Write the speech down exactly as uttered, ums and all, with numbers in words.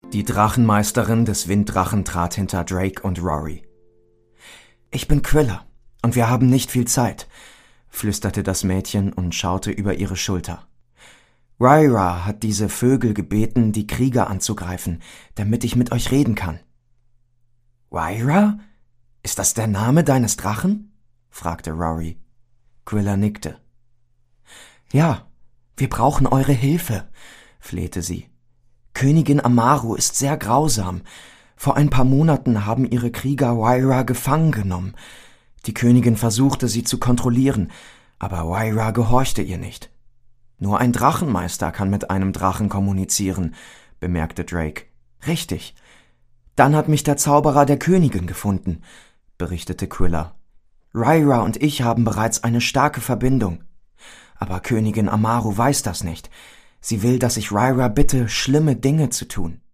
Die Drachenmeisterin des Winddrachen trat hinter Drake und Rory. »Ich bin Quilla, und wir haben nicht viel Zeit«, flüsterte das Mädchen und schaute über ihre Schulter. »Rhaira hat diese Vögel gebeten, die Krieger anzugreifen, damit ich mit euch reden kann.« »Rhaira? Ist das der Name deines Drachen?« fragte Rory. Quilla nickte. »Ja, wir brauchen eure Hilfe«, flehte sie. »Königin Amaru ist sehr grausam. Vor ein paar Monaten haben ihre Krieger Rhaira gefangen genommen. Die Königin versuchte, sie zu kontrollieren, aber Rhaira gehorchte ihr nicht.« »Nur ein Drachenmeister kann mit einem Drachen kommunizieren«, bemerkte Drake. »Richtig. Dann hat mich der Zauberer der Königin gefunden«, berichtete Quilla. »Rhaira und ich haben bereits eine starke Verbindung. Aber Königin Amaru weiß das nicht. Sie will, dass ich Rhaira bitte, schlimme Dinge zu tun.«